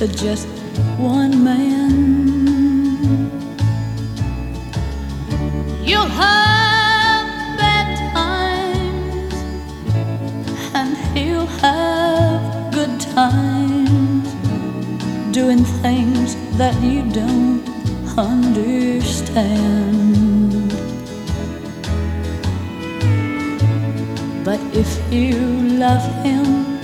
to just one man. You'll have bad times and he'll have good times, doing things that you don't understand. But if you love him,